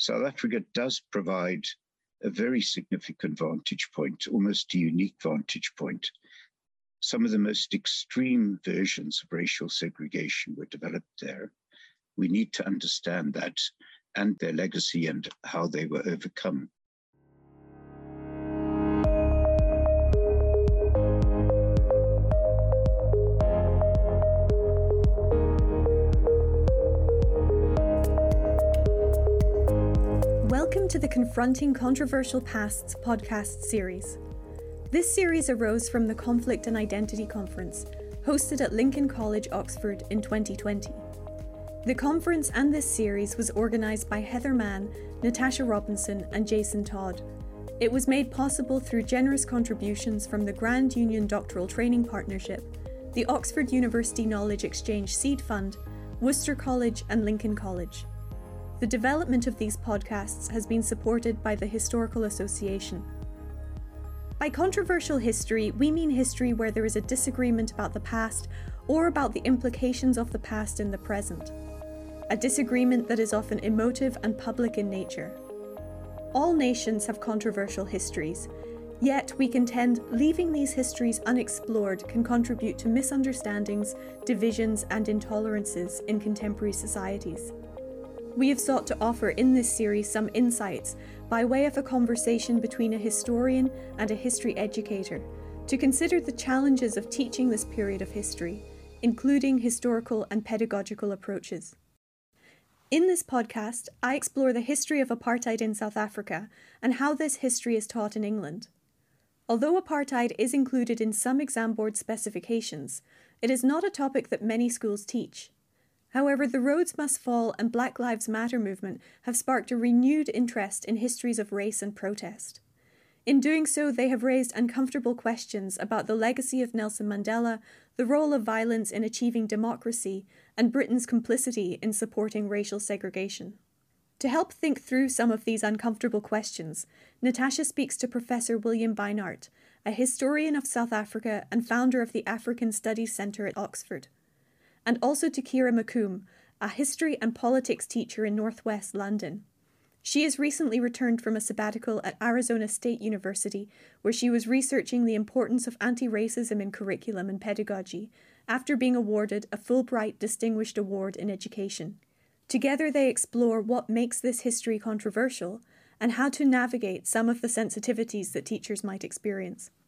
South Africa does provide a very significant vantage point, almost a unique vantage point. Some of the most extreme versions of racial segregation were developed there. We need to understand that and their legacy and how they were overcome. Welcome to the Confronting Controversial Pasts podcast series. This series arose from the Conflict and Identity Conference, hosted at Lincoln College, Oxford in 2020. The conference and this series was organised by Heather Mann, Natasha Robinson and Jason Todd. It was made possible through generous contributions from the Grand Union Doctoral Training Partnership, the Oxford University Knowledge Exchange Seed Fund, Worcester College and Lincoln College. The development of these podcasts has been supported by the Historical Association. By controversial history, we mean history where there is a disagreement about the past or about the implications of the past in the present. A disagreement that is often emotive and public in nature. All nations have controversial histories, yet we contend leaving these histories unexplored can contribute to misunderstandings, divisions, and intolerances in contemporary societies. We have sought to offer in this series some insights by way of a conversation between a historian and a history educator to consider the challenges of teaching this period of history, including historical and pedagogical approaches. In this podcast, I explore the history of apartheid in South Africa and how this history is taught in England. Although apartheid is included in some exam board specifications, it is not a topic that many schools teach. However, the Rhodes Must Fall and Black Lives Matter movement have sparked a renewed interest in histories of race and protest. In doing so, they have raised uncomfortable questions about the legacy of Nelson Mandela, the role of violence in achieving democracy, and Britain's complicity in supporting racial segregation. To help think through some of these uncomfortable questions, Natasha speaks to Professor William Beinart, a historian of South Africa and founder of the African Studies Centre at Oxford, and also to Kira Macoum, a history and politics teacher in northwest London. She has recently returned from a sabbatical at Arizona State University, where she was researching the importance of anti-racism in curriculum and pedagogy, after being awarded a Fulbright Distinguished Award in Education. Together they explore what makes this history controversial and how to navigate some of the sensitivities that teachers might experience.